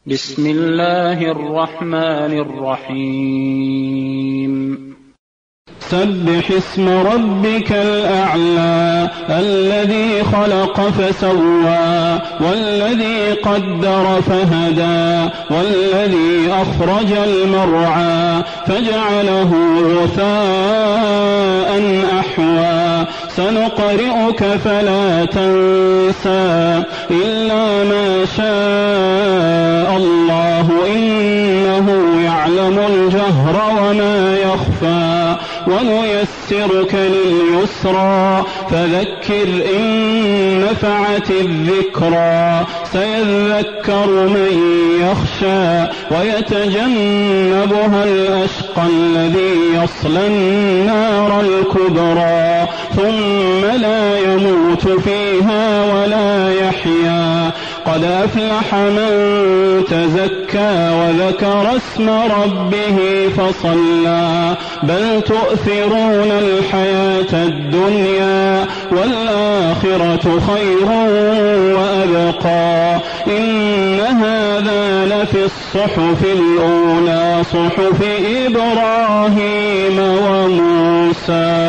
بسم الله الرحمن الرحيم سبح اسم ربك الأعلى الذي خلق فسوى والذي قدر فهدى والذي أخرج المرعى فجعله غثاء أحوى سنقرئك فلا تنسى إلا ما شاء الله إنه يعلم الجهر وما يخفى ونيسرك لليسرى فذكر إن نفعت الذكرى سيذكر من يخشى ويتجنبها الأشقى الذي يصلى النار الكبرى ثم لا يموت فيها ولا يحيا قد أفلح من تزكى وذكر اسم ربه فصلى بل تؤثرون الحياة الدنيا والآخرة خير وأبقى إن هذا لفي الصحف الأولى صحف إبراهيم وموسى.